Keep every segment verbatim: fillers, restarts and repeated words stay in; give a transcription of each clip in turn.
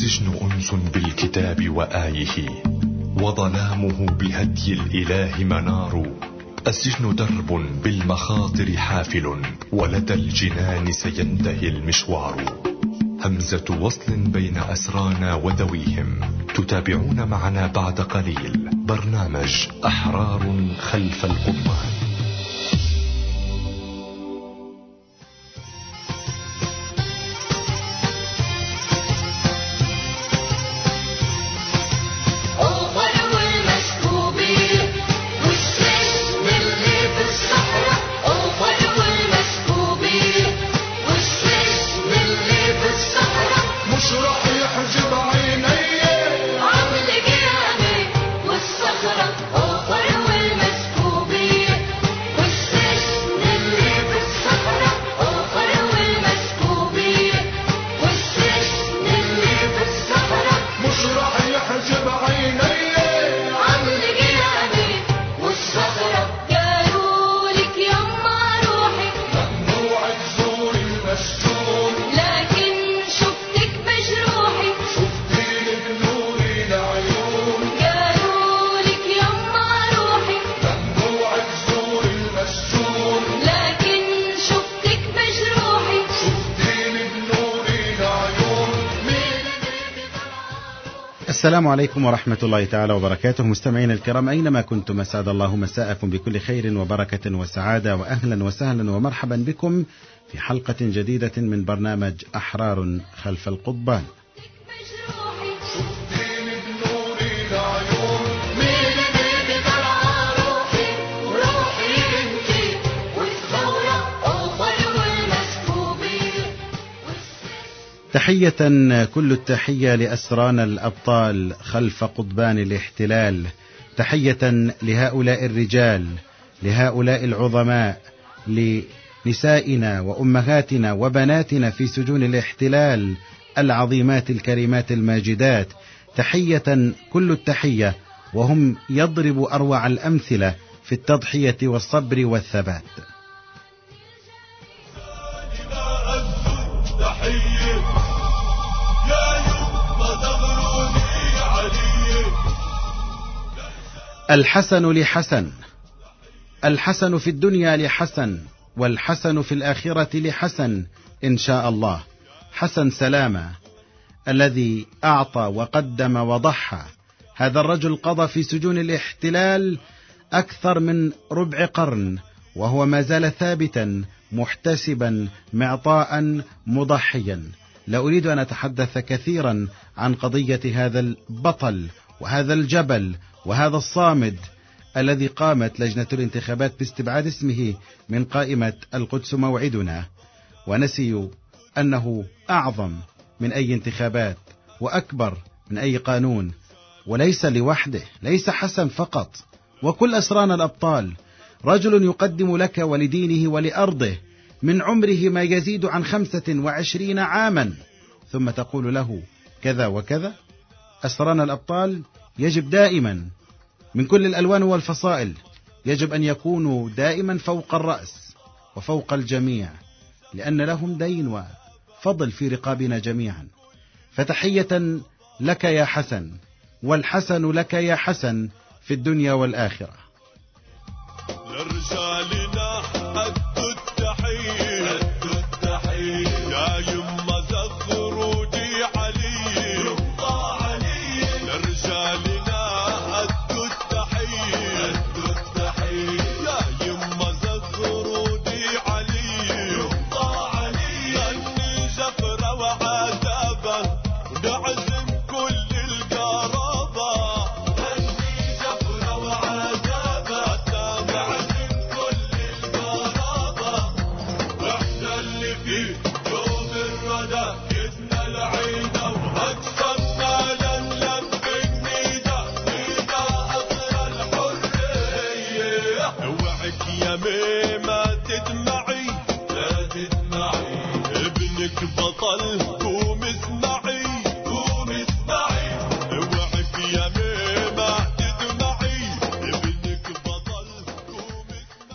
السجن أنس بالكتاب وآيه، وظلامه بهدي الإله منار. السجن درب بالمخاطر حافل، ولدى الجنان سينتهي المشوار. همزة وصل بين أسرانا وذويهم. تتابعون معنا بعد قليل برنامج أحرار خلف القضبان. السلام عليكم ورحمة الله تعالى وبركاته. مستمعين الكرام أينما كنتم، أسعد الله مساءكم بكل خير وبركة وسعادة، وأهلا وسهلا ومرحبا بكم في حلقة جديدة من برنامج أحرار خلف القضبان. تحية كل التحية لأسرانا الأبطال خلف قضبان الاحتلال، تحية لهؤلاء الرجال، لهؤلاء العظماء، لنسائنا وأمهاتنا وبناتنا في سجون الاحتلال العظيمات الكريمات الماجدات، تحية كل التحية، وهم يضرب أروع الأمثلة في التضحية والصبر والثبات. الحسن لحسن، الحسن في الدنيا لحسن، والحسن في الآخرة لحسن إن شاء الله. حسن سلامة الذي أعطى وقدم وضحى، هذا الرجل قضى في سجون الاحتلال أكثر من ربع قرن، وهو ما زال ثابتا محتسبا معطاء مضحيا. لا أريد أن أتحدث كثيرا عن قضية هذا البطل وهذا الجبل وهذا الصامد الذي قامت لجنة الانتخابات باستبعاد اسمه من قائمة القدس موعدنا، ونسيوا أنه أعظم من أي انتخابات وأكبر من أي قانون، وليس لوحده، ليس حسن فقط، وكل أسران الأبطال. رجل يقدم لك ولدينه ولأرضه من عمره ما يزيد عن خمسة وعشرين عاما، ثم تقول له كذا وكذا. أسران الأبطال يجب دائما من كل الألوان والفصائل، يجب أن يكونوا دائما فوق الرأس وفوق الجميع، لأن لهم دين وفضل في رقابنا جميعا. فتحية لك يا حسن، والحسن لك يا حسن في الدنيا والآخرة. لرجالنا أدوا التحية، أدوا التحية يا يما زغرودي علي، يما علي. لرجالنا أدوا التحية، أدوا التحية يا يما زغرودي علي، يما علي. غني جفرة وعذابة ونعزم كل القرابة، غني جفرة وعذابة نعزم كل القرابة. واحنا اللي فيه يوم الردى كدنا العيدة، وأقسمنا لنلم النيدة، نيدة أصل الحرية. اوعك يا ميمة تدمعي، لا تدمعي، ابنك بطل، قوم اسمعي، قوم اسمعي. اوعك يا ميمة تدمعي، ابنك بطل، قوم اسمعي.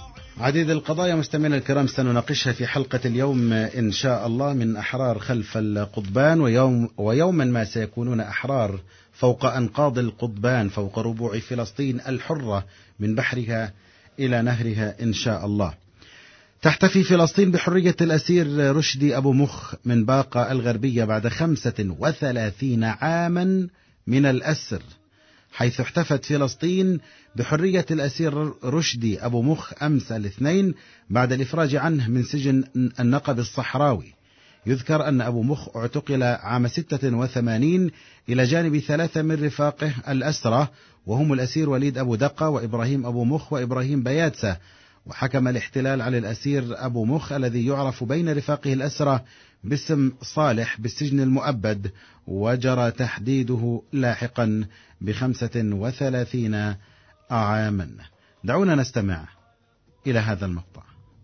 عديد القضايا مستمعينا الكرام سنناقشها في حلقة اليوم إن شاء الله من أحرار خلف القضبان، ويوم ويوما ما سيكونون أحرار فوق أنقاض القضبان، فوق ربوع فلسطين الحرة من بحرها إلى نهرها إن شاء الله. تحتفي فلسطين بحرية الأسير رشدي أبو مخ من باقة الغربية بعد خمسة وثلاثين عاما من الأسر، حيث احتفت فلسطين بحرية الأسير رشدي أبو مخ أمس الاثنين بعد الإفراج عنه من سجن النقب الصحراوي. يذكر أن أبو مخ اعتقل عام ستة وثمانين إلى جانب ثلاثة من رفاقه الأسرة، وهم الأسير وليد أبو دقة وإبراهيم أبو مخ وإبراهيم بياتسة. وحكم الاحتلال على الأسير أبو مخ الذي يعرف بين رفاقه الأسرة باسم صالح بالسجن المؤبد، وجرى تحديده لاحقا بخمسة وثلاثين عاما. دعونا نستمع إلى هذا المقطع.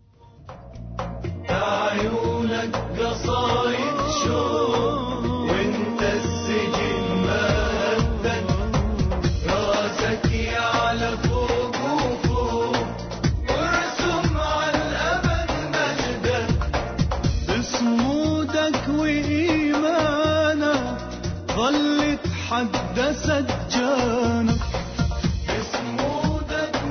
عيونك قصايد شوق وانت السجن مهدد، راسك يعلى فوق وفوق وارسم على الأبد مجدك، بصمودك وإيمانك ظل تحدى سجانك، بصمودك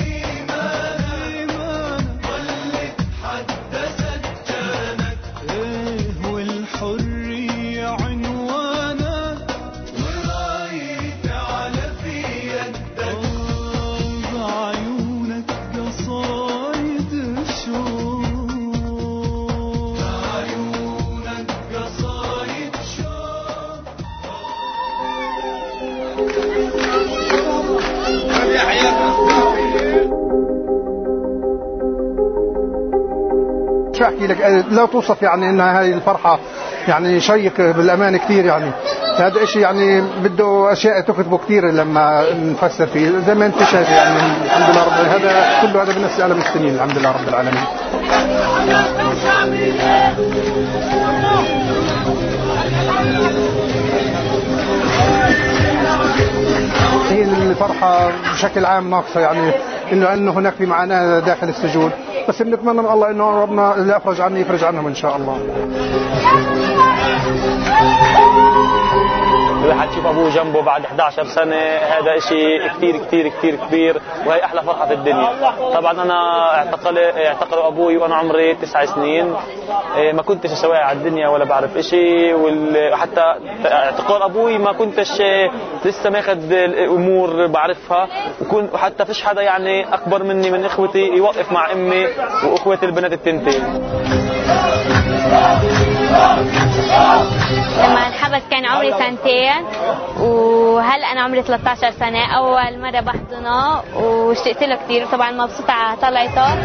وإيمانك ظل تحدى سجانك، ايه والحرية عنوانك ورايت على في يدك، بعيونك قصايد شوق، بعيونك قصايد شوق. شو احكي لك، لا توصف يعني انها هاي الفرحه يعني شيق بالامانه كثير. يعني هذا الشيء يعني بده اشياء تكتبه كثير لما نفسر فيه، زي ما انت شايف يعني الحمد لله رب العالمين. هذا كله هذا بنفس قلم السنين الحمد لله رب العالمين. هي الفرحه بشكل عام ناقصه، يعني انه انه هناك في معاناه داخل السجون، بس بنتمنى من الله انه ربنا اللي افرج عني يفرج عنهم ان شاء الله. الواحد يشوف ابوه جنبه بعد إحدى عشرة سنة، هذا شيء كثير كثير كثير كبير، وهي احلى فرحه في الدنيا. طبعا انا اعتقل اعتقلوا ابوي وانا عمري تسع سنين، ما كنتش سواعي على الدنيا ولا بعرف شيء، وحتى اعتقال ابوي ما كنتش لسه ماخذ الامور بعرفها، وحتى فيش حدا يعني اكبر مني من اخوتي يوقف مع امي واخوتي البنات التنتين. لما انحبس كان عمري سنتين، وهلا انا عمري ثلاثة عشر سنه. اول مره بحضنه واشتقت له كثير، طبعا مبسوطه على طلعته.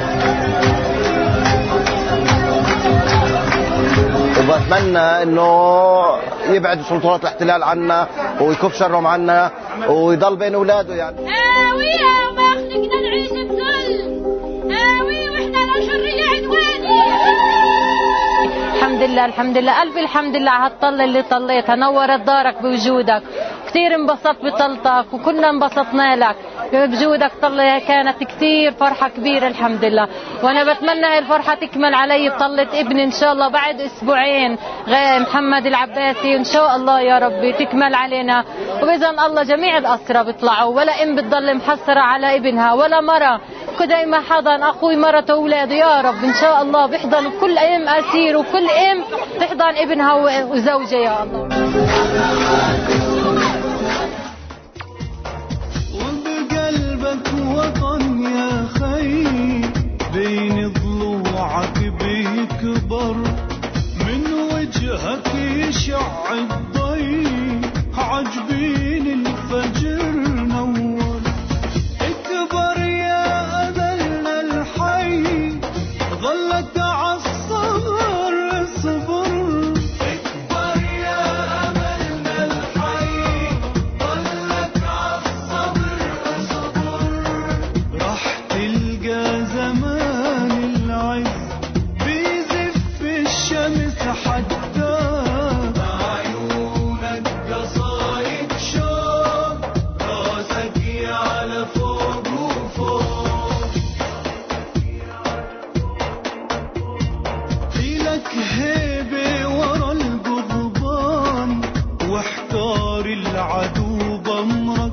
وبتمنى انه يبعد سلطات الاحتلال عنا ويكف شرهم عنا ويضل بين اولاده. يعني اوي ما خلقنا نعيش بذل، اوي واحنا للحريه عنواني. الحمد لله الحمد لله ألف الحمد لله على هالطلة اللي طليتها، نورت دارك بوجودك، كثير انبسطت بطلتك وكنا انبسطنا لك بوجودك. طلة كانت كثير فرحة كبيرة الحمد لله، وانا بتمنى هاي الفرحة تكمل علي بطلة ابني ان شاء الله بعد اسبوعين، محمد العباسي ان شاء الله يا ربي تكمل علينا. وبإذن الله جميع الأسرى بيطلعوا، ولا ام بتضل محسرة على ابنها ولا مرة، دايما حضن اخوي مرته واولاده يا رب ان شاء الله بيحضنوا كل ام اسير وكل ام تحضن ابنها وزوجها يا الله. وبقلبك وطن يا خي، بين ضلوعك بيكبر، من وجهك يشع الضي، عجبين الفجر نور، اكبر يا أملنا الحي، ظلت عالصبر صبر، اكبر يا أملنا الحي، ظلت عالصبر صبر، راح تلقى زمان العز بيزف الشمس حتى بعيون لك هيبة ورا القضبان واحتار العدو بأمرك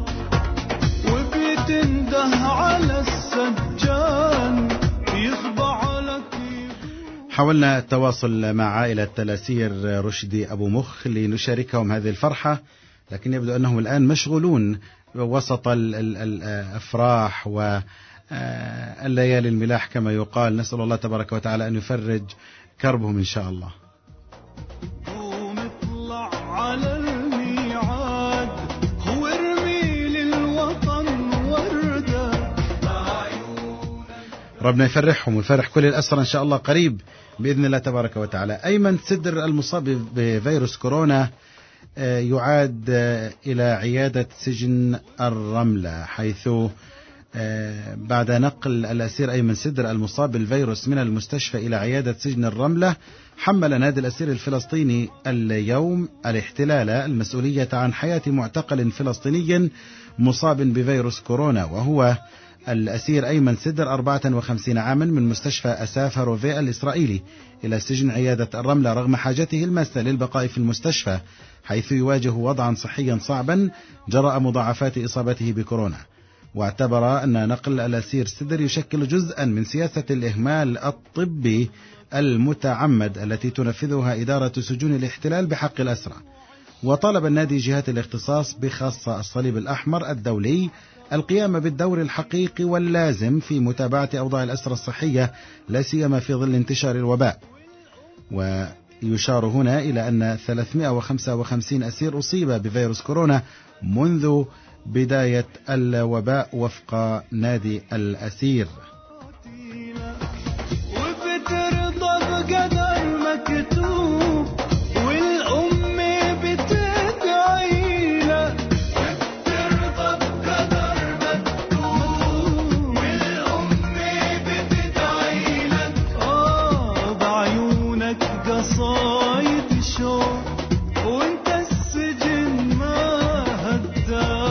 وبتنده على السجان يخضع لك. حاولنا التواصل مع عائلة الأسير رشدي أبو مخ لنشاركهم هذه الفرحة، لكن يبدو أنهم الآن مشغولون وسط الأفراح والليالي الملاح كما يقال. نسأل الله تبارك وتعالى أن يفرج كربهم إن شاء الله. ومطلع على الميعاد هو ارمي للوطن وردة. ربنا يفرحهم ويفرح كل الأسرى إن شاء الله قريب بإذن الله تبارك وتعالى. أيمن سدر المصاب بفيروس كورونا يعاد إلى عيادة سجن الرملة، حيث بعد نقل الأسير أيمن سدر المصاب بالفيروس من المستشفى إلى عيادة سجن الرملة، حمل نادي الأسير الفلسطيني اليوم الاحتلال المسؤولية عن حياة معتقل فلسطيني مصاب بفيروس كورونا، وهو الأسير أيمن سدر أربعة وخمسين عاما من مستشفى أساف هاروفي الإسرائيلي إلى سجن عيادة الرملة رغم حاجته الماسة للبقاء في المستشفى، حيث يواجه وضعا صحيا صعبا جراء مضاعفات إصابته بكورونا. واعتبر أن نقل الأسير سدر يشكل جزءا من سياسة الإهمال الطبي المتعمد التي تنفذها إدارة سجون الاحتلال بحق الأسرى. وطالب النادي جهات الاختصاص بخاصة الصليب الأحمر الدولي القيام بالدور الحقيقي واللازم في متابعة أوضاع الأسرى الصحية لا سيما في ظل انتشار الوباء. ويشار هنا إلى أن ثلاثمائة وخمسة وخمسين أسير أصيب بفيروس كورونا منذ بداية الوباء وفق نادي الأسير. وبترضى بقدر مكتوب والأم بتدعي لك. بترضى بقدر مكتوب والأم بتدعي لك. آه بعيونك قصايد شوق وانت السجن ما هداك.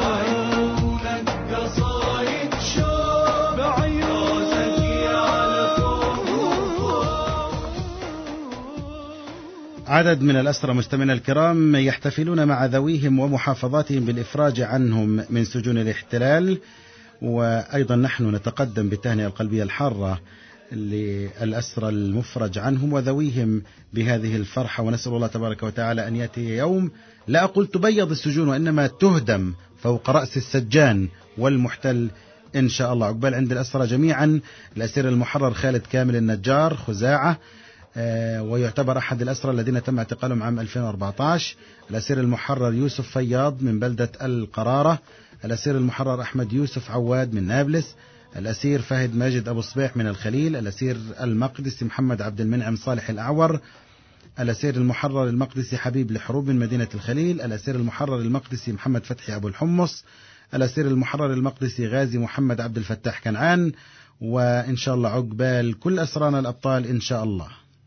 عدد من الأسرى مستمعينا الكرام يحتفلون مع ذويهم ومحافظاتهم بالإفراج عنهم من سجون الاحتلال، وأيضا نحن نتقدم بالتهنئة القلبية الحارة للأسرى المفرج عنهم وذويهم بهذه الفرحة، ونسأل الله تبارك وتعالى أن يأتي يوم لا أقول تبيض السجون وإنما تهدم فوق رأس السجان والمحتل إن شاء الله. عقبال عند الأسرى جميعا الأسير المحرر خالد كامل النجار خزاعة، ويعتبر أحد الأسرى الذين تم اعتقالهم عام ألفين وأربعة عشر، الأسير المحرر يوسف فياض من بلدة القرارة، الأسير المحرر أحمد يوسف عواد من نابلس، الأسير فهد ماجد أبو صبيح من الخليل، الأسير المقدسي محمد عبد المنعم صالح الأعور، الأسير المحرر المقدسي حبيب الحروب من مدينة الخليل، الأسير المحرر المقدسي محمد فتحي أبو الحمص، الأسير المحرر المقدسي غازي محمد عبد الفتاح كنعان، وإن شاء الله عقبال كل أسرانا الأبطال إن شاء الله.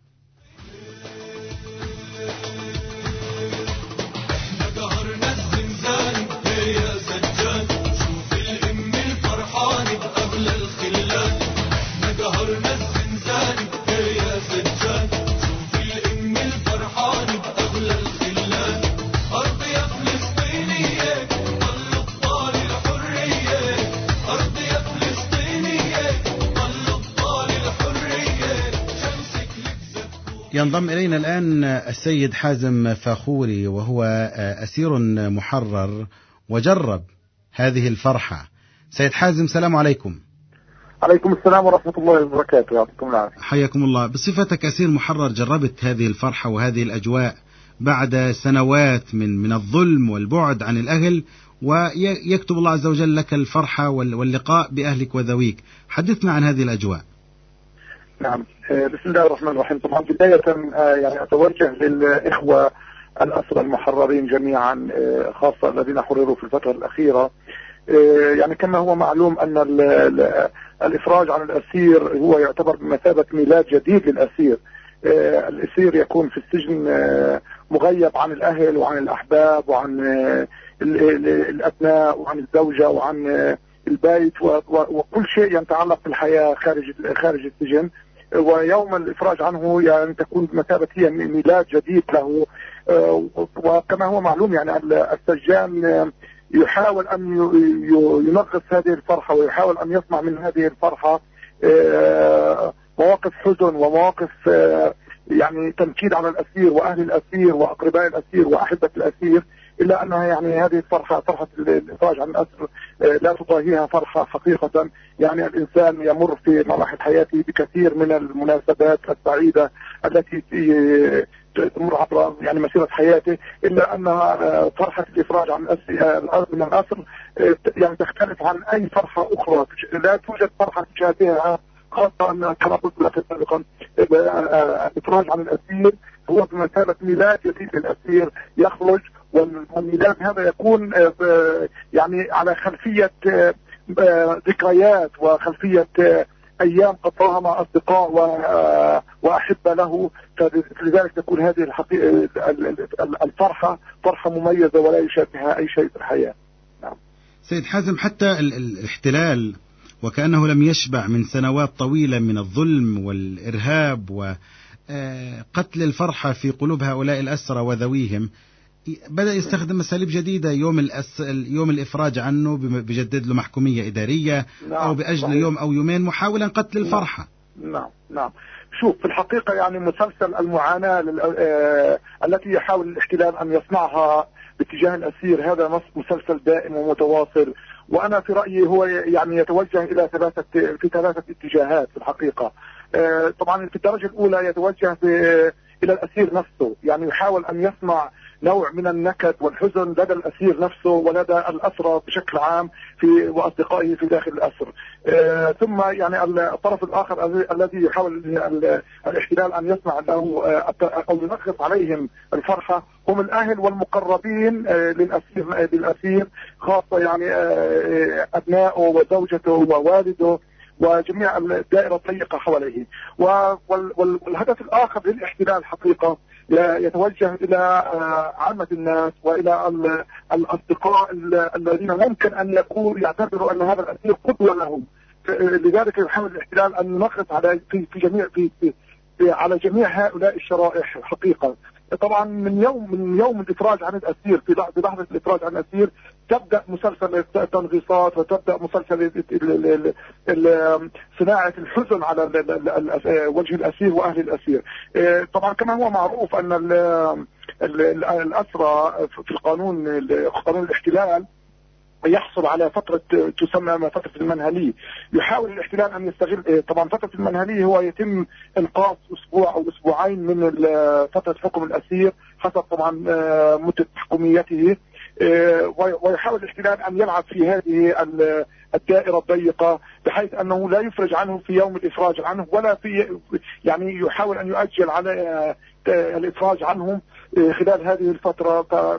ينضم إلينا الآن السيد حازم فاخوري وهو أسير محرر وجرب هذه الفرحة. سيد حازم سلام عليكم. عليكم السلام ورحمة الله وبركاته. يعطيكم العافية. حياكم الله. بصفتك أسير محرر جربت هذه الفرحة وهذه الأجواء بعد سنوات من من الظلم والبعد عن الأهل، ويكتب الله عز وجل لك الفرحة واللقاء بأهلك وذويك. حدثنا عن هذه الأجواء. نعم، بسم الله الرحمن الرحيم. طبعا بداية يعني أتوجه للإخوة الأسرى المحررين جميعا، خاصة الذين حرروا في الفترة الأخيرة. يعني كما هو معلوم أن الإفراج عن الأسير هو يعتبر بمثابة ميلاد جديد للأسير. الأسير يكون في السجن مغيب عن الأهل وعن الأحباب وعن الأبناء وعن الزوجة وعن البيت وكل شيء يتعلق بالحياة خارج خارج السجن. ويوم الإفراج عنه يعني تكون بمثابة هي ميلاد جديد له. وكما هو معلوم يعني السجان يحاول أن ينغص هذه الفرحة ويحاول أن يصنع من هذه الفرحة مواقف حزن ومواقف يعني تنكيد على الأسير وأهل الأسير وأقرباء الأسير وأحبة الأسير، إلا أنها يعني هذه الفرحة فرحة الإفراج عن الأسر لا تضاهيها فرحة حقيقة. يعني الإنسان يمر في مراحل حياته بكثير من المناسبات السعيدة التي تمر عبر يعني مسيرة حياته، إلا أنها فرحة الإفراج عن الأسر من الأسر يعني تختلف عن أي فرحة أخرى. لا توجد فرحة تشابهها، خاصة أن كما قلت لك سابقا الإفراج عن الأسير هو بمثابة ميلاد جديد للأسير يخرج، والميلاد هذا يكون يعني على خلفية ذكريات وخلفية أيام قضاها مع أصدقاء وأحبة له. فلذلك تكون هذه الحقيقة الفرحة فرحة مميزة ولا يشابهها أي شيء في الحياة. نعم. سيد حازم، حتى الاحتلال وكأنه لم يشبع من سنوات طويلة من الظلم والإرهاب وقتل الفرحة في قلوب هؤلاء الأسرى وذويهم، بدأ يستخدم أساليب جديدة. يوم الأس... يوم الإفراج عنه بجدد له محكومية إدارية، نعم. أو بأجل يوم أو يومين محاولا قتل الفرحة. نعم نعم. شوف، في الحقيقة يعني مسلسل المعاناة لل... آه... التي يحاول الاحتلال أن يصنعها باتجاه الأسير هذا مسلسل دائم ومتواصل، وأنا في رأيي هو يعني يتوجه إلى ثلاثة في ثلاثة اتجاهات في الحقيقة. آه... طبعا في الدرجة الأولى يتوجه في... إلى الأسير نفسه، يعني يحاول أن يصنع نوع من النكد والحزن لدى الأسير نفسه ولدى الأسرى بشكل عام في وأصدقائه في داخل الأسر. آه ثم يعني الطرف الآخر الذي يحاول الاحتلال أن يصنع له أو ينغص عليهم الفرحة هم الأهل والمقربين آه للأسير للأسير خاصة يعني آه أبنائه وزوجته ووالده وجميع الدائرة الضيقة حواليه. والهدف الآخر للاحتلال حقيقة يتوجه إلى عامة الناس وإلى الأصدقاء الذين ممكن أن يكون يعتبروا أن هذا الأسير قدوة لهم. لذلك يحاول الاحتلال أن ينغص على في في جميع في, في, في على جميع هؤلاء الشرائح حقيقة. طبعا من يوم من يوم الإفراج عن الأسير في لحظة الإفراج عن الأسير تبدأ مسلسل التنغيصات وتبدأ مسلسل صناعة الحزن على وجه الأسير وأهل الأسير. طبعا كما هو معروف أن الأسرى في القانون قانون الاحتلال يحصل على فترة تسمى فترة المنهلي. يحاول الاحتلال أن يستغل طبعا فترة المنهلي هو يتم إنقاص أسبوع أو أسبوعين من فترة حكم الأسير حسب طبعا مدة حكوميته، ويحاول الاحتلال أن يلعب في هذه الدائرة الضيقة بحيث أنه لا يفرج عنه في يوم الإفراج عنه ولا في يعني يحاول أن يؤجل على الإفراج عنهم خلال هذه الفترة.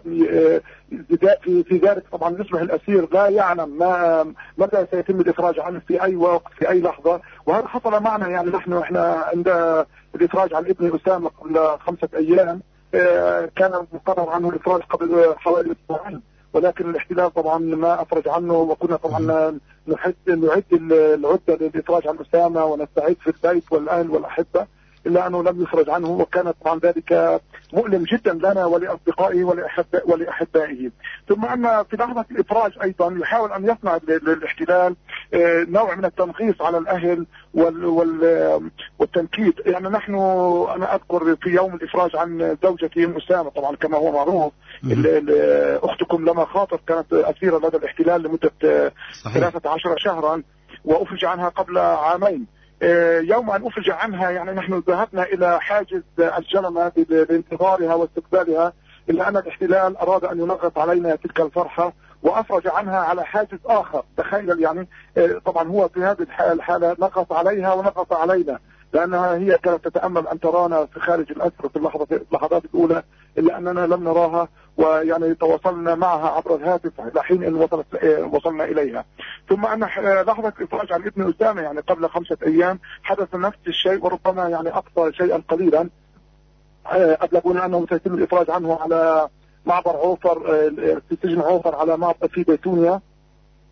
في ذلك طبعا يصبح الأسير لا يعلم ما متى سيتم الإفراج عنه في أي وقت في أي لحظة. وهذا حصل معنا، يعني نحن إحنا عند الإفراج عن ابن أسامة قبل خمسة أيام كان مقرر عنه الإفراج قبل حوالي أسبوعين، ولكن الاحتلال طبعا ما أفرج عنه، وكنا طبعا نعد نعد العدة للإفراج عن أسامة ونستعد في البيت والأهل والأحبة، إلا أنه لم يخرج عنه، وكانت طبعا ذلك مؤلم جدا لنا ولأصدقائه ولأحبائه. ثم أن في لحظة الإفراج أيضا يحاول أن يصنع الاحتلال نوع من التنغيص على الأهل والتنكيد. يعني نحن أنا أذكر في يوم الإفراج عن زوجتي أم أسامة طبعا كما هو معروف أختكم لما خاطر كانت أسيرة لدى الاحتلال لمدة ثلاثة عشر شهرا وأفرج عنها قبل عامين. يوم أن أفرج عنها يعني نحن ذهبنا إلى حاجز الجلمة لانتظارها واستقبالها، إلا أن الاحتلال أراد أن ينغص علينا تلك الفرحة وأفرج عنها على حاجز آخر. تخيل يعني طبعا هو في هذه الحالة نغص عليها ونغص علينا، لأنها هي كانت تتأمل أن ترانا في خارج الأسر في اللحظات الأولى، إلا أننا لم نراها، ويعني تواصلنا معها عبر الهاتف لحين أن وصلت وصلنا إليها. ثم أن لحظة الإفراج عن ابن أسامة يعني قبل خمسة أيام حدث نفس الشيء، وربما يعني أقصى شيئا قليلا. أبلغونا أنه سيتم الإفراج عنه على معبر عوفر في سجن عوفر على معبر في بيتونيا،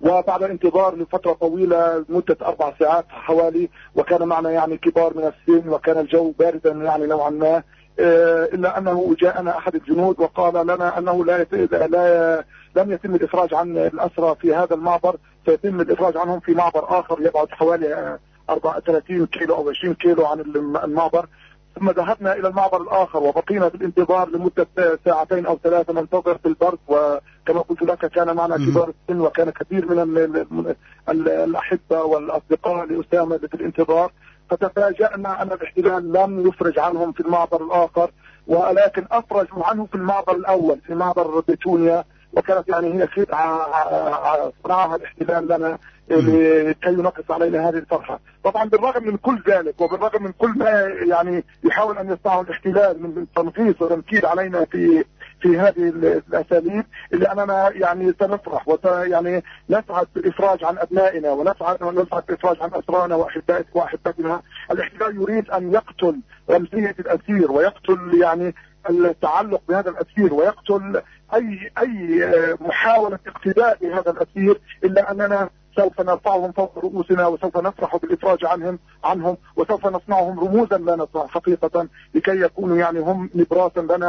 وبعد انتظار لفترة طويلة مدة أربع ساعات حوالي، وكان معنا يعني كبار من السن وكان الجو باردا يعني نوعا ما، إلا أنه جاءنا أحد الجنود وقال لنا أنه لا, يت... لا لم يتم الإفراج عن الأسرى في هذا المعبر، سيتم الإفراج عنهم في معبر آخر يبعد حوالي ثلاثين كيلو أو عشرين كيلو عن المعبر. ثم ذهبنا إلى المعبر الآخر وبقينا بالانتظار لمدة ساعتين أو ثلاثة ننتظر في البرد، وكما قلت لك كان معنا كبار السن وكان كثير من الأحبة والأصدقاء لأسامة في الانتظار. فتفاجأنا أن الاحتلال لم يفرج عنهم في المعبر الآخر، ولكن أفرجوا عنه في المعبر الأول في معبر بيتونيا، وكانت يعني هي خدعة صنعها الاحتلال لنا لكي ينقص علينا هذه الفرحة. طبعا بالرغم من كل ذلك وبالرغم من كل ما يعني يحاول أن يصنعه الاحتلال من تنقيص وتنكيل علينا في في هذه الأساليب، إلا أننا يعني سنفرح ويعني نسعد بالإفراج عن أبنائنا ونسعد ونسعد بالإفراج عن أسرانا وأحبتنا. الاحتلال يريد أن يقتل رمزية الأسير ويقتل يعني التعلق بهذا الأسير ويقتل أي أي محاولة اقتداء بهذا الأسير، إلا أننا سوف نرفعهم فوق رؤوسنا وسوف نفرح بالإفراج عنهم عنهم وسوف نصنعهم رموزا لنا حقيقة، لكي يكونوا يعني هم نبراسا لنا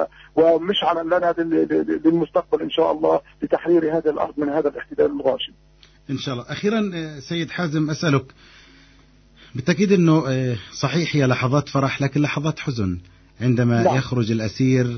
ومشعلا لنا للمستقبل إن شاء الله لتحرير هذه الأرض من هذا الاحتلال الغاشم إن شاء الله. أخيرا سيد حازم أسألك، بالتأكيد أنه صحيح هي لحظات فرح لكن لحظات حزن عندما لا. يخرج الأسير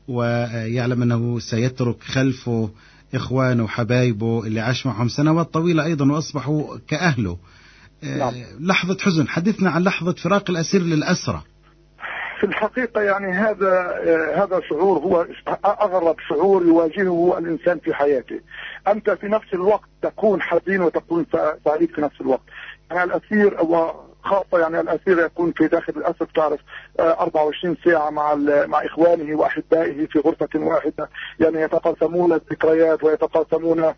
ويعلم أنه سيترك خلفه إخوانه وحبايبه اللي عاش معهم سنوات طويلة أيضا وأصبحوا كأهله. نعم. لحظة حزن، حدثنا عن لحظة فراق الأسير للأسرى. في الحقيقة يعني هذا هذا شعور هو أغرب شعور يواجهه الإنسان في حياته. أنت في نفس الوقت تكون حزين وتكون سعيد في نفس الوقت. يعني الأسير خاصة يعني الأسير يكون في داخل الأسر تعرف أربعة وعشرين ساعة مع مع إخوانه وأحبائه في غرفة واحدة، يعني يتقاسمون الذكريات ويتقاسمون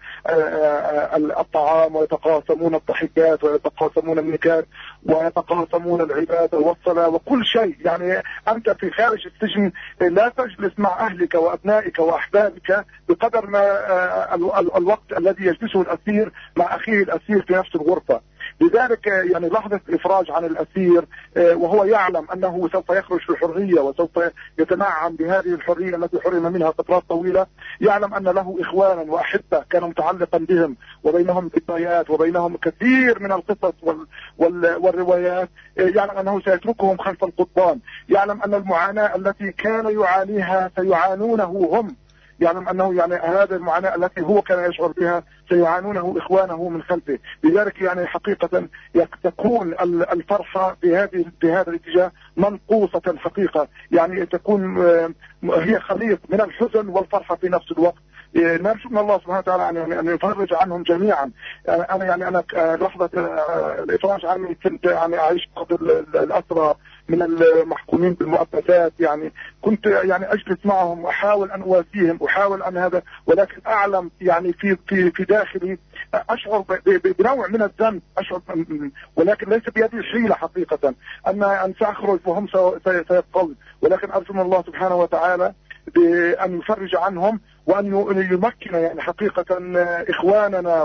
الطعام ويتقاسمون الضحكات ويتقاسمون النكات ويتقاسمون العبادة والصلاة وكل شيء. يعني أنت في خارج السجن لا تجلس مع أهلك وأبنائك وأحبابك بقدر ما الوقت الذي يجلسه الأسير مع أخيه الأسير في نفس الغرفة. لذلك يعني لحظة الإفراج عن الأسير وهو يعلم أنه سوف يخرج في الحرية وسوف يتنعم بهذه الحرية التي حرم منها فترات طويلة، يعلم أن له إخوانا وأحبة كان متعلقا بهم وبينهم ذكريات وبينهم كثير من القصص وال وال والروايات، يعلم أنه سيتركهم خلف القضبان، يعلم أن المعاناة التي كان يعانيها سيعانونه هم، يعلم أنه يعني هذه المعاناة التي هو كان يشعر بها سيعانونه إخوانه من خلفه. لذلك يعني حقيقة تكون الفرحة بهذه بهذا الاتجاه منقوصة حقيقة، يعني تكون هي خليط من الحزن والفرحة في نفس الوقت. نرجو من الله سبحانه وتعالى أن يفرج عنهم جميعا. أنا يعني أنا لحظة الإفراج عني كنت يعني أعيش بعض الأسرى من المحكومين بالمؤبسات، يعني كنت يعني أجلس معهم وأحاول أن أواسيهم أحاول أن هذا، ولكن أعلم يعني في في في داخلي أشعر بنوع من الذنب، أشعر ولكن ليس بيدي حيلة حقيقة أن أن سأخرج وهم سيبقون، ولكن أرجو من الله سبحانه وتعالى بأن يفرج عنهم وأن يمكن يعني حقيقة إخواننا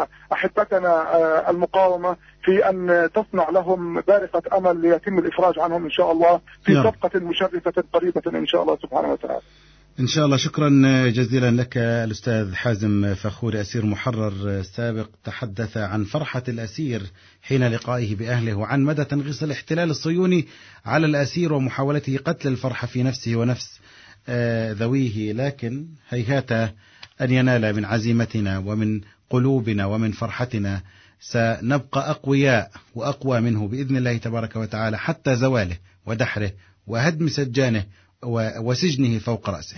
وأحبتنا المقاومة في أن تصنع لهم بارقة أمل ليتم الإفراج عنهم إن شاء الله في صفقة مشرفة قريبة إن شاء الله سبحانه وتعالى. إن شاء الله. شكرا جزيلا لك الأستاذ حازم فخوري، أسير محرر سابق، تحدث عن فرحة الأسير حين لقائه بأهله وعن مدى تنغيص الاحتلال الصهيوني على الأسير ومحاولته قتل الفرحة في نفسه ونفس ذويه، لكن هيهات أن ينال من عزيمتنا ومن قلوبنا ومن فرحتنا. سنبقى أقوياء وأقوى منه بإذن الله تبارك وتعالى حتى زواله ودحره وهدم سجانه وسجنه فوق رأسه.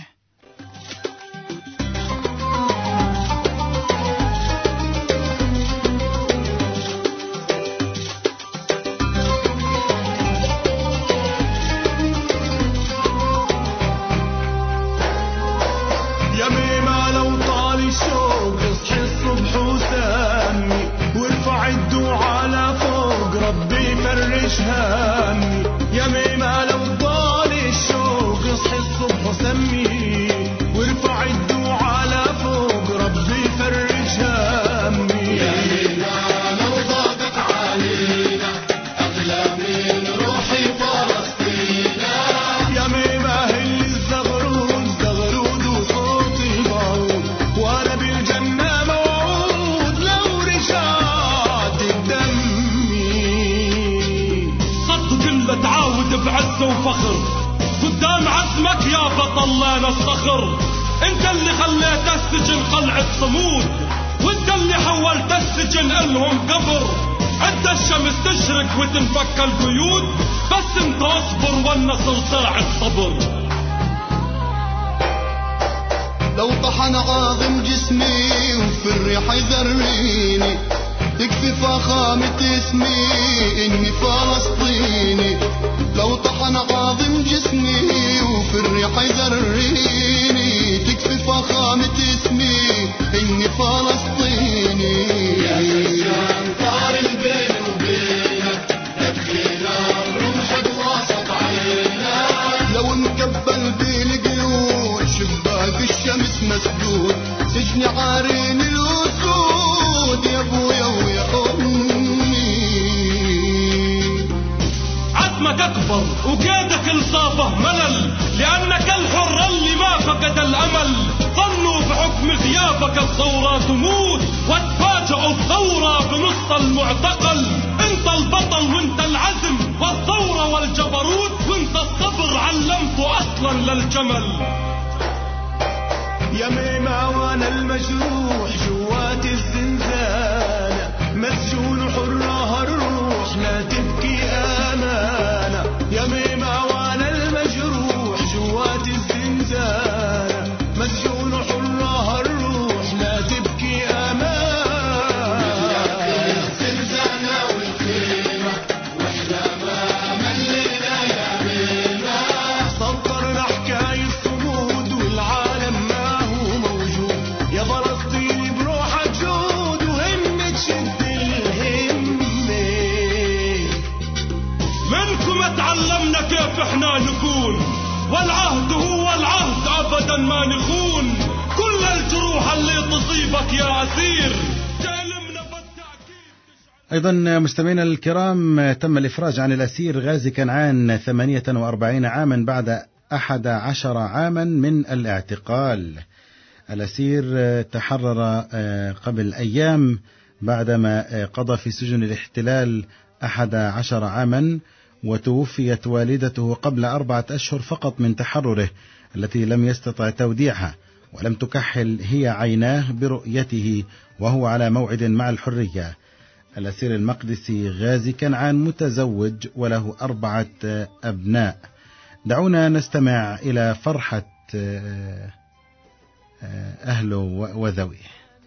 هامي يا ميمة لو طال الشوق اصحي الصبح وسمي وارفع الدموع على فوق ربي يفرج هامي كله تعاود بعزة وفخر. قدام عزمك يا بطل لا نستخر. انت اللي خليت السجن قلعة صمود، وانت اللي حولت السجن الهم قبر. عد الشمس تشرق وتنفك القيود، بس انت اصبر والنصر ساعة صبر. لو طحن عاظم جسمي وفي الريح يذريني، تكفي فخامة اسمي اني فلسطيني. لو طحن عاظم جسمي وفي الريح يذريني، تكفي فخامة اسمي اني فلسطيني. يا سجان طار البين وبينك، تبخينا رمحك وسط عينك. لو مكبل بالقيود شباك الشمس مسدود، سجن عارين الاسود يا ابويا ويا امي. عزمك اكبر وقيدك الصافه ملل، لانك الحر اللي ما فقد الامل. ظنوا بحكم غيابك الثوره تموت، وتفاجئوا بثوره بنص المعتقل. انت البطل وانت العزم والثوره والجبروت، وانت الصبر علمته اصلا للجمل. يا ميمة وانا المجروح جوات الزنزانة، مسجون حرة الروح لا تبكي امانة. يا ميمة وانا المجروح جوات الزنزانة، مسجون حرة الروح لا تبكي امانة. الزنزانة والخيمة واحنا ما ملينا يا ميمة. سطرنا حكاية صمود والعالم ما هو موجود. يا فلسطيني بروحك جود وهمة تشد الهمة. منكم تعلمنا كيف احنا نكون، والعهد هو العهد ابدا ما نخون. كل الجروح اللي تصيبك يا اسير تعلمنا بالتأكيد. أيضا مستمعينا الكرام، تم الإفراج عن الأسير غازي كنعان ثمانية وأربعين عاما بعد أحد عشر عاما من الاعتقال. الأسير تحرر قبل أيام بعدما قضى في سجن الاحتلال أحد عشر عاما، وتوفيت والدته قبل أربعة أشهر فقط من تحرره، التي لم يستطع توديعها، ولم تكحل هي عيناه برؤيته وهو على موعد مع الحرية. الأسير المقدسي غازي كنعان متزوج وله أربعة أبناء. دعونا نستمع إلى فرحة أهله وذويه.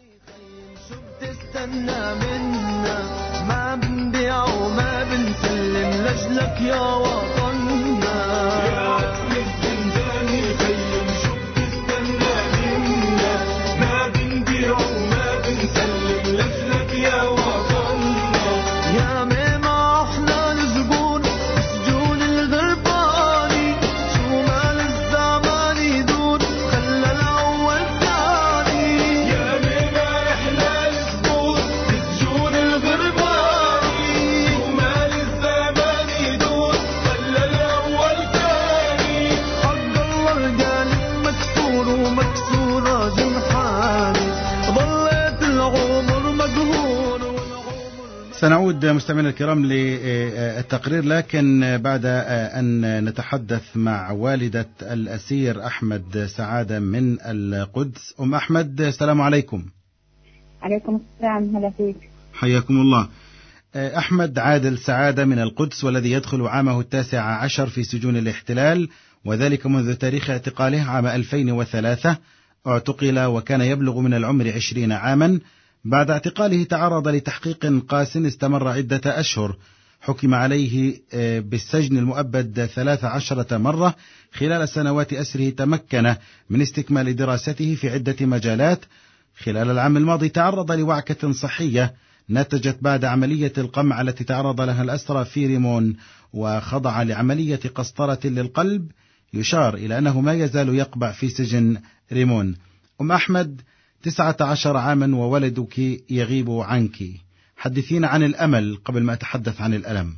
تستنى منا ما بنبيع وما بنسلم لجلك يا وطننا. يا عزم الزنزاني خيم شو بتستنى منا، ما بنبيع وما بنسلم لجلك يا وطننا. يا ميمة احنا الزبون سجون الغرباني، شو مال الزمان يدور خلى الاول ثاني. يا ميمة احنا الزبون سجون الغرباني، شو مال الزمان يدور خلى الاول ثاني. حق الله رجال مكسور ومكسورة جنحاني، ضليت العمر مقهور والعمر. سنعود مستمعينا الكرام للتقرير، لكن بعد أن نتحدث مع والدة الأسير أحمد سعادة من القدس. أم أحمد، السلام عليكم. عليكم السلام، هلا فيك. حياكم الله. أحمد عادل سعادة من القدس، والذي يدخل عامه التاسع عشر في سجون الاحتلال، وذلك منذ تاريخ اعتقاله عام ألفين وثلاثة. اعتقل وكان يبلغ من العمر عشرين عاما. بعد اعتقاله تعرض لتحقيق قاس استمر عدة أشهر. حكم عليه بالسجن المؤبد ثلاث عشرة مرة. خلال سنوات أسره تمكن من استكمال دراسته في عدة مجالات. خلال العام الماضي تعرض لوعكة صحية نتجت بعد عملية القمع التي تعرض لها الأسرى في ريمون، وخضع لعملية قسطرة للقلب. يشار إلى أنه ما يزال يقبع في سجن ريمون. أم أحمد، تسعة عشر عاما وولدك يغيب عنك. حدثينا عن الأمل قبل ما أتحدث عن الألم.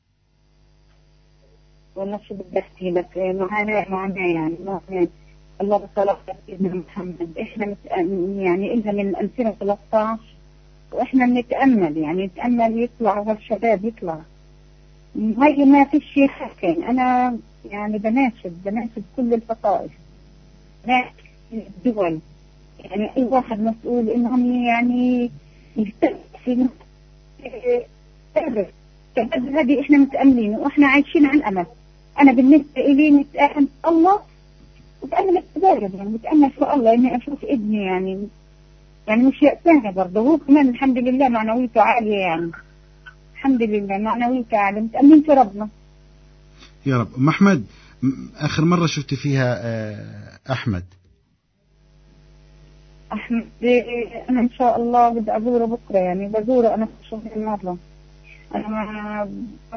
والله شو بدي أحكي لك، معانا معانا يعني معانا الله بصلاة سيدنا محمد. إحنا يعني إلها من ألفين وثلاثة عشر وإحنا بنتأمل، يعني نتأمل يطلع والشباب يطلع. هاي ما في شيء حكي. أنا يعني بناشد بناشد كل الفصائل، بناشد الدول، يعني أي واحد مسؤول إنهم يعني يستفيدوا في هذه. إحنا متأملين وإحنا عايشين عن أمل. أنا بالنسبة إلي متأمل الله وبتأمل التجارب، يعني بتأمل في الله إني أشوف ابني يعني يعني مش يأساني برضه. هو كمان الحمد لله معنويته عالية، يعني الحمد لله معنويته عالية، متأملين في ربنا يا رب. أم أحمد، آخر مرة شفت فيها أحمد أحمد أنا إن شاء الله بدي أزوره بكرة، يعني بزوره أنا في شهر مرة. أنا ما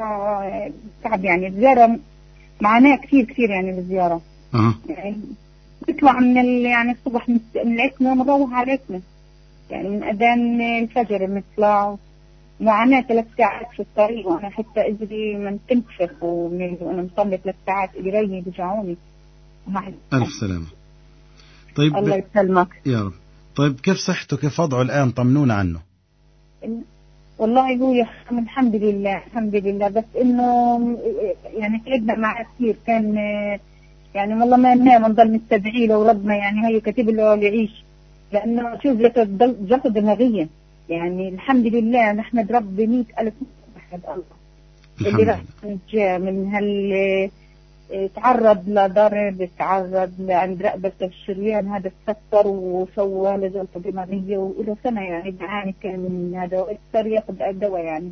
تعب يعني الزيارة معاناة كثير كثير يعني بالزيارة. أه. يعني بيطلع من ال... يعني الصبح من العتمة ونروح على العتمة، يعني من أذان الفجر بنطلع، معاناة ثلاث ساعات في الطريق، وأنا حتى إجري من تنفخ ومن وأنا مصلي ثلاث ساعات إجري بيجعوني. ألف سلامة. طيب الله يسلمك يا رب. طيب كيف صحته، كيف وضعه الآن؟ طمنونا عنه. والله هو يخم الحمد لله الحمد لله، بس إنه يعني تعبنا معه كثير. كان يعني والله ما ننام نضل نستدعي له وربنا يعني هي كاتب له يعيش، لأنه شوف جلطة دماغية. يعني الحمد لله نحمد ربي مئة ألف نحمد الله اللي راح جاء من هال تعرض لضرب، تعرض عند رقبة الشريان هذا تفكر وسوى له جلطة دماغية، وإله سنة يعني بعاني كان من هذا، وإكثر ياخذ الدواء يعني.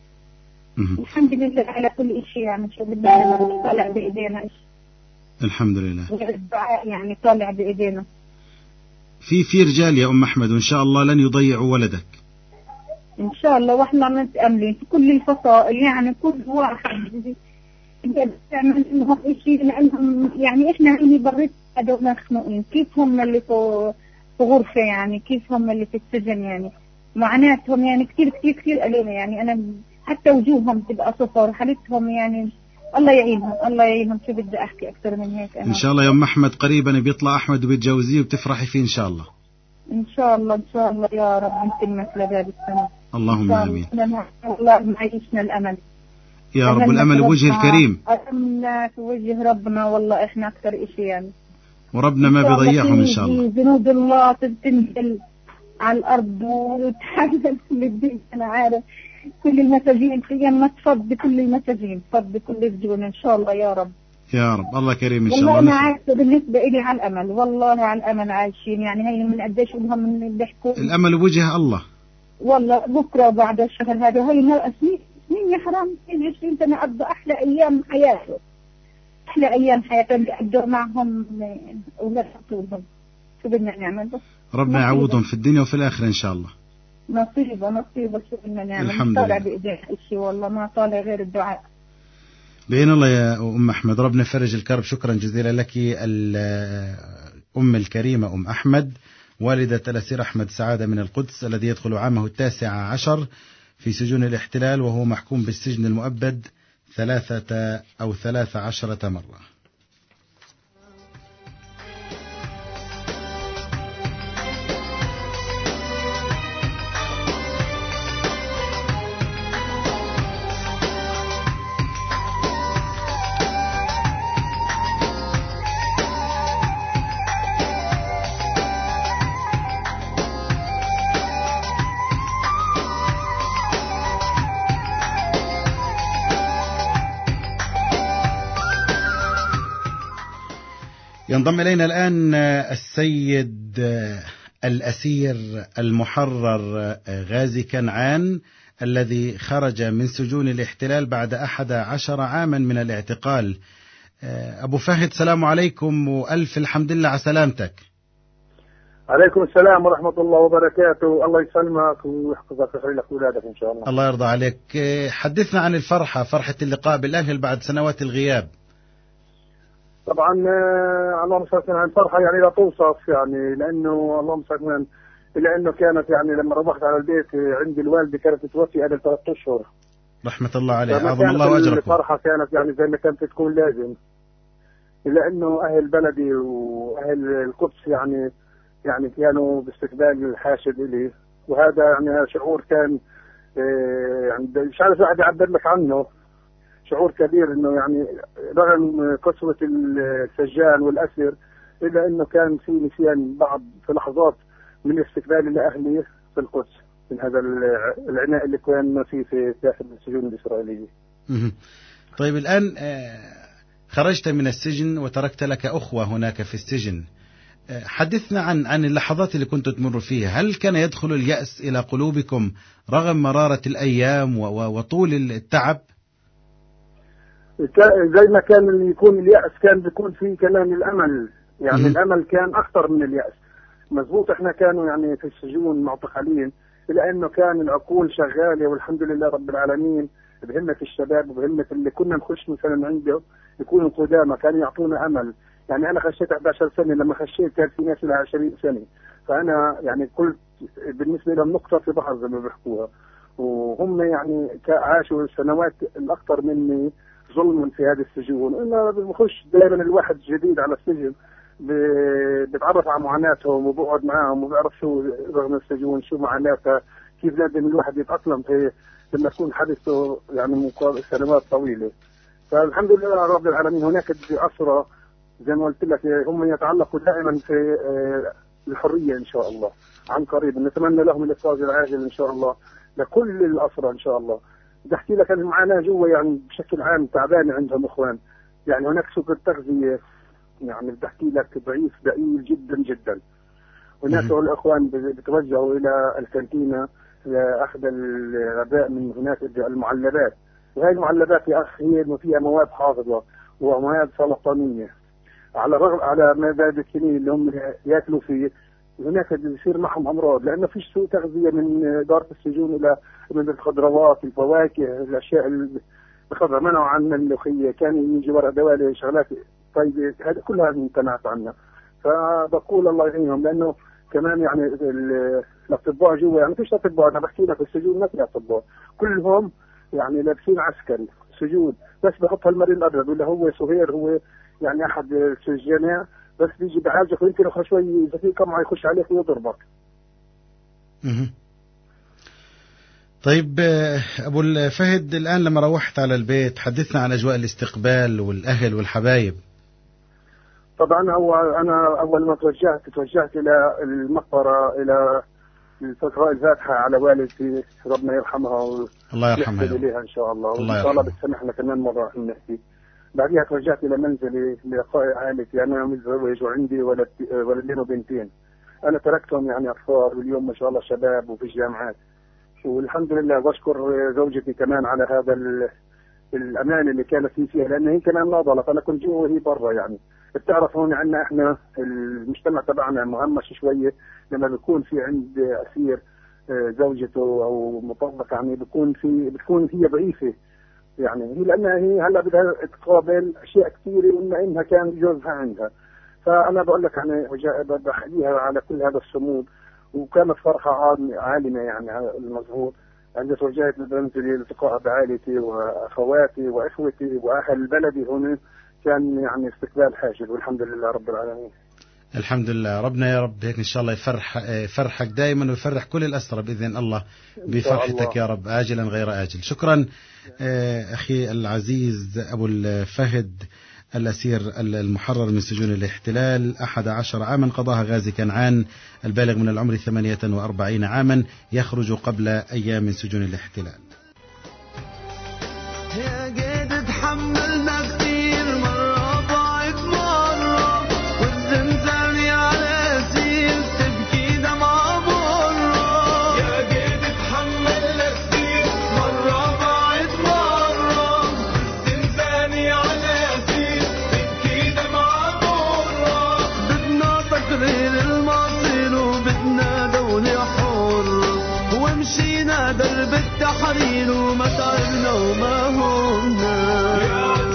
الحمد لله على كل شيء، يعني شو بدنا طالع بإيدينا الحمد لله. الدعاء يعني طالع بإيدينا. في في رجال يا أم أحمد، وإن شاء الله لن يضيعوا ولدك إن شاء الله، وإحنا متأملين في كل الفصائل، يعني كل واحد بيعمل لهم شيء، لأنهم يعني إحنا اللي بريت هذول مخنوقين. كيف هم اللي في غرفة، يعني كيف هم اللي في السجن، يعني معاناتهم يعني كثير كثير كثير قليلة. يعني أنا حتى وجوههم تبقى صفر، حالتهم يعني الله يعينهم الله يعينهم. شو بدي أحكي أكثر من هيك؟ أنا إن شاء الله يا أم أحمد قريبا بيطلع أحمد وبيتجوزيه وبتفرحي فيه إن شاء الله. إن شاء الله إن شاء الله يا رب نتم مثل باب السنة. اللهم آمين. الله معيشنا الأمل يا رب، الأمل بوجه الكريم. الأمل في وجه ربنا، والله إحنا أكثر إشي يعني، وربنا ما بيضيعهم إن شاء الله. جنود الله تنزل على الأرض وتحدث كل الدين. أنا عارف كل المساجين قيامة تفض بكل المساجين، تفض بكل الدين إن شاء الله يا رب. يا رب الله كريم إن شاء الله. والله أنا عايشة بالنسبة إلي على الأمل، والله على الأمل عايشين. يعني هي من قديش لهم من بيحكوا الأمل وجه الله. والله بكرة بعد الشهر هذا هي المرأة سنين سنين يا حرام، سنين عشرين سنة قضى أحلى أيام حياته، أحلى أيام حياته اللي قضوا معهم أولاد طولهم. شو بدنا نعمل؟ بس ربنا يعوضهم في الدنيا وفي الآخرة إن شاء الله. نصيبة نصيبة. شو بدنا نعمل؟ الحمد طالع لله. بإيديه شيء، والله ما طالع غير الدعاء. بإذن الله يا أم أحمد، ربنا يفرج الكرب. شكرا جزيلا لك الأم الكريمة أم أحمد، والدة الأسير أحمد سعادة من القدس، الذي يدخل عامه التاسع عشر في سجون الاحتلال، وهو محكوم بالسجن المؤبد ثلاثة أو ثلاث عشرة مرة. ينضم إلينا الآن السيد الأسير المحرر غازي كنعان، الذي خرج من سجون الاحتلال بعد أحد عشر عاما من الاعتقال. أبو فهد، سلام عليكم وألف الحمد لله على سلامتك. عليكم السلام ورحمة الله وبركاته. الله يسلمك ويحفظك ويخلي لك أولادك إن شاء الله. الله يرضى عليك. حدثنا عن الفرحة، فرحة اللقاء بالأهل بعد سنوات الغياب. طبعا اللهم صل على الفرحة يعني لا توصف، يعني لأنه اللهم صل لأنه كانت يعني لما روحت على البيت عندي الوالدة كانت تتوفي قبل ثلاثة أشهر رحمة الله عليه، عظم الله أجركم. الفرحة كانت يعني زي ما كانت تكون لازم، لأنه أهل بلدي وأهل القدس يعني يعني كانوا باستقبال الحاشد إلي، وهذا يعني شعور كان يعني مش عارف واحد يعبر لك عنه. شعور كبير انه يعني رغم قسوة السجان والاسر الا انه كان في نسيان بعض في لحظات من استقبالي لاهلي في القدس من هذا العناء اللي كان فيه في داخل السجون الاسرائيليه. طيب الان خرجت من السجن وتركت لك اخوة هناك في السجن، حدثنا عن عن اللحظات اللي كنت تمر فيها. هل كان يدخل اليأس إلى قلوبكم رغم مرارة الأيام وطول التعب؟ زي ما كان يكون اليأس كان بيكون فيه كمان الأمل، يعني م- الأمل كان أكثر من اليأس. مزبوط، احنا كانوا يعني في السجون معتقلين إلى أنه كان العقول شغالة والحمد لله رب العالمين بهمة الشباب وبهمة اللي كنا نخش مثلا عنده يكونوا قدامى، كانوا يعطونا أمل. يعني أنا خشيت أحد عشر سنة، لما خشيت كان في ناس لها عشرين سنة، فأنا يعني قلت بالنسبة لهم نقطة في بحر زي ما بيحكوها، وهم يعني عاشوا سنوات الأكثر مني ظلم في هذه السجون. أنا بخش دائما الواحد جديد على السجن بتعرف على معاناتهم وبقعد معاهم وبعرف شو رغم السجون شو معاناتها، كيف لازم الواحد يتأقلم في لما يكون حدثه يعني سنوات طويلة. فالحمد لله رب العالمين هناك أسرى زي ما قلت لك هم يتعلقوا دائما في الحرية إن شاء الله عن قريب. نتمنى لهم الإفراج العاجل إن شاء الله لكل الأسرى إن شاء الله. بدي أحكي لك المعاناة جوا يعني بشكل عام تعبانة عندهم إخوان، يعني هناك سوق التغذية يعني بدي أحكي لك ضعيف ضئيل جدا جدا. هناك الإخوان بتوجهوا إلى الكانتينة لأخذ الغذاء من هناك المعلبات، وهي المعلبات يا أخي هي فيها مواد حافظة ومواد سرطانية، على الرغم على مدى السنين اللي هم ياكلوا فيه هناك بيصير معهم امراض، لانه فيش سوء تغذيه من اداره السجون الى من الخضروات الفواكه الاشياء الخضراء. منعوا عنا الملوخيه، كان يجي ورق دوالي شغلات طيبه، هذا كلها امتنعت عنها. فبقول الله يعينهم، لانه كمان يعني الاطباء جوا يعني فيش اطباء، انا بحكي لك السجون ما في اطباء، كلهم يعني لابسين عسكري سجون، بس بحط المريض الابيض ولا هو صهير هو يعني احد السجناء بس بيجي بعالجك وانت لو شوي اذا في كم يخش عليك ويضربك. طيب ابو الفهد، الان لما روحت على البيت حدثنا عن اجواء الاستقبال والاهل والحبايب. طبعا اول انا اول ما توجهت توجهت الى المقبره الى الفترة الفاتحة على والدتي ربنا يرحمها الله يرحمها إليها إن شاء الله، وإن شاء الله بتسمحنا كمان مرة راح نحكي. بعدها توجهت إلى منزلي لقاء عائلتي، أنا متزوج وعندي ولد ولدين وبنتين. أنا تركتهم يعني أطفال واليوم ما شاء الله شباب وفي الجامعات، والحمد لله وأشكر زوجتي كمان على هذا الأمان اللي كانت فيه فيها، لأن هي كمان ناضلت، أنا كنت جوا وهي برا. يعني بتعرف هون عندنا إحنا المجتمع تبعنا مهمش شوية، لما بيكون في عند أسير زوجته أو مطلق يعني بيكون في بتكون هي ضعيفة، يعني هي لأنها هي هلا بدها تقابل أشياء كثيرة وإنها إنها كان جوزها عندها. فأنا بقول لك يعني بحييها على كل هذا الصمود، وكانت فرحة عالمة يعني المظهور عندما توجهت لمنزلي التقاء بعائلتي وأخواتي وإخوتي وأهل بلدي هنا، كان يعني استقبال حاجل والحمد لله رب العالمين. الحمد لله، ربنا يا رب هيك إن شاء الله يفرح يفرحك دائما ويفرح كل الأسرى بإذن الله بفرحتك يا رب عاجلا غير آجل. شكرا أخي العزيز أبو الفهد، الأسير المحرر من سجون الاحتلال، أحد عشر عاما قضاها غازي كنعان البالغ من العمر ثمانية وأربعين عاما، يخرج قبل أيام من سجون الاحتلال. يا قد تحملنا كثير مرة ضاعت مرة، والزنزانة على سيل تبكي دمعة مرة. يا قد تحملنا كثير مرة ضاعت مرة، والزنزانة على سيل تبكي دمعة مرة. بدنا تقرير المصير وبدنا دولة حرة، ومشينا درب التحرير وما تعبنا وما همنا.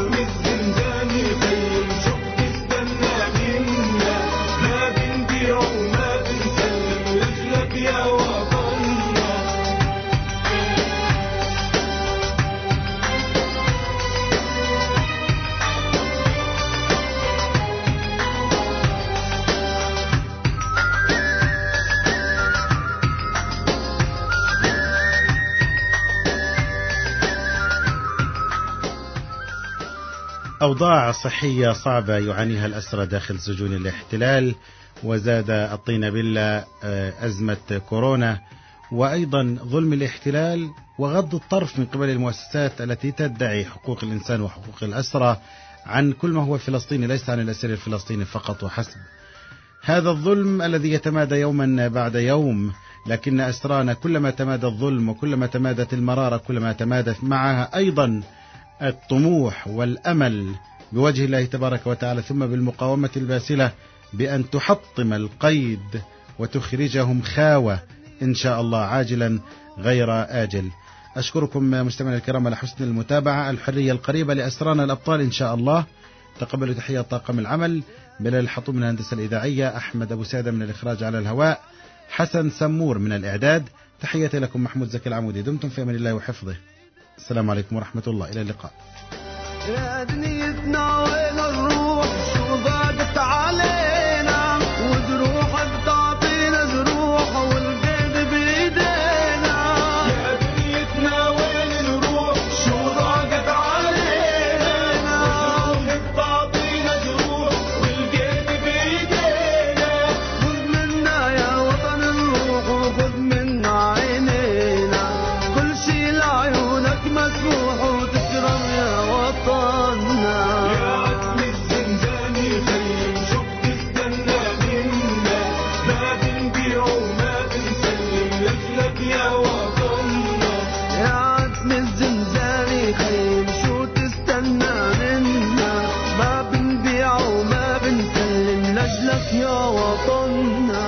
أوضاع صحية صعبة يعانيها الأسرى داخل سجون الاحتلال، وزاد الطين بلة أزمة كورونا، وأيضا ظلم الاحتلال وغض الطرف من قبل المؤسسات التي تدعي حقوق الإنسان وحقوق الأسرى عن كل ما هو فلسطيني، ليس عن الأسير الفلسطيني فقط وحسب. هذا الظلم الذي يتمادى يوما بعد يوم، لكن أسرانا كلما تمادى الظلم وكلما تمادت المرارة كلما تمادت معها أيضا الطموح والأمل بوجه الله تبارك وتعالى، ثم بالمقاومة الباسلة بأن تحطم القيد وتخرجهم خاوة إن شاء الله عاجلا غير آجل. أشكركم مستمعينا الكرام على حسن المتابعة. الحرية القريبة لأسرانا الأبطال إن شاء الله. تقبلوا تحية طاقم العمل: بلال الحطوم من الهندسة الإذاعية، أحمد أبو سادة من الإخراج على الهواء، حسن سمور من الإعداد. تحياتي لكم محمود زكي العمودي. دمتم في أمان الله وحفظه. السلام عليكم ورحمة الله، إلى اللقاء. يا دنيتنا وين الروح شو ضاقت علينا، وجروح بتعطينا جروح والقيد بإيدينا. يا دنيتنا وين الروح شو ضاقت علينا، وجروح بتعطينا جروح والقيد بإيدينا. خذ منا يا وطن الروح وخذ منا عينينا، كل شي لعيونك مسموح وتكرم يا وطننا. يا عتم الزنزاني خيم شو بتستنى منا، ما بنبيع وما بنسلم لجلك يا وطننا. يا عتم الزنزاني خيم شو تستنى منا، ما بنبيع وما بنسلم لجلك يا وطننا.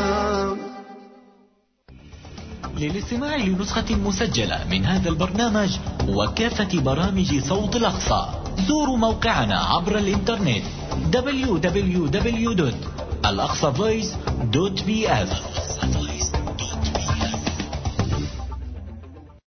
للاستماع لنسخة مسجلة من هذا البرنامج وكافة برامج صوت الأقصى زوروا موقعنا عبر الإنترنت دبليو دبليو دبليو دوت الأقصى فويس دوت بي إف.